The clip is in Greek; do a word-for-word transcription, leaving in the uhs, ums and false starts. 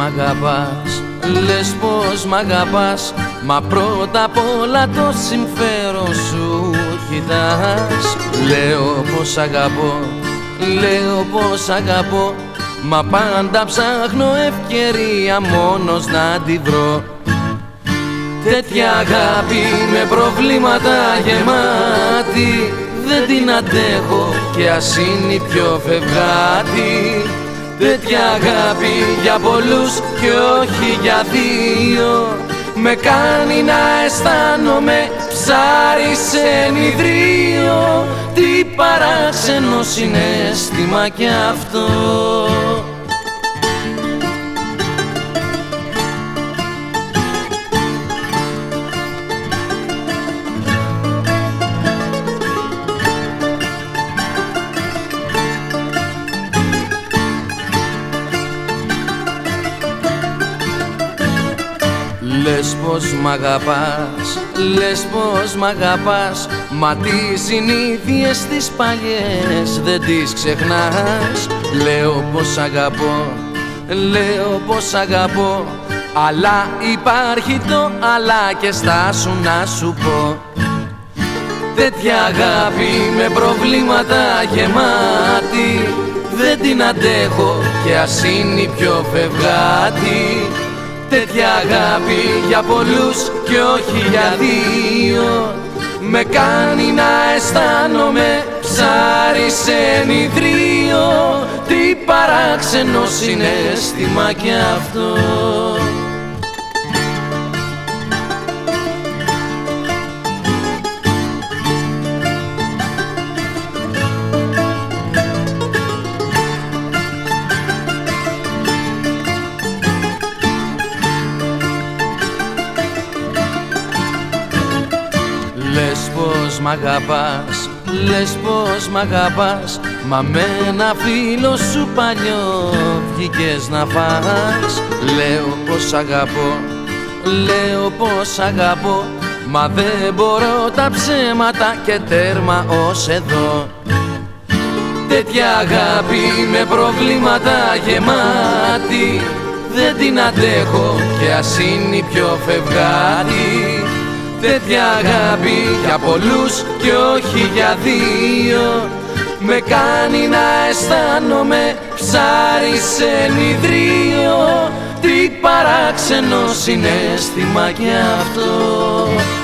αγαπάς, λες πως μ' αγαπάς, μα πρώτα απ' όλα το συμφέρον σου κοιτάς. Λέω πως αγαπώ, λέω πως αγαπώ, μα πάντα ψάχνω ευκαιρία μόνος να τη βρω. Τέτοια αγάπη με προβλήματα γεμάτη, δεν την αντέχω και ας είναι η πιο φευγάτη. Τέτοια αγάπη για πολλούς και όχι για δύο, με κάνει να αισθάνομαι ψάρι σε ενιδρίο. Τι παράξενο συναίσθημα κι αυτό. Λες πως μ' αγαπάς, λες πως μ' αγαπάς, μα τις συνήθειες τις παλιές δεν τις ξεχνάς. Λέω πως αγαπώ, λέω πως αγαπώ, αλλά υπάρχει το αλλά και στάσου να σου πω. Τέτοια αγάπη με προβλήματα γεμάτη, δεν την αντέχω και ας είναι η πιο φευγάτη. Τέτοια αγάπη για πολλούς και όχι για δύο, με κάνει να αισθάνομαι ψάρι σε ενιδρίο. Τι παράξενο συναίσθημα κι αυτό. Λες πως μ' αγαπάς, λες πως μ' αγαπάς, μα με ένα φίλο σου παλιό βγήκες να φας. Λέω πως αγαπώ, λέω πως αγαπώ, μα δεν μπορώ τα ψέματα και τέρμα ως εδώ. Τέτοια αγάπη με προβλήματα γεμάτη, δεν την αντέχω και ας είναι η πιο φευγάτη. Τέτοια αγάπη για πολλούς και όχι για δύο, με κάνει να αισθάνομαι ψάρι σε ενιδρίο. Τι παράξενο συναίσθημα κι αυτό.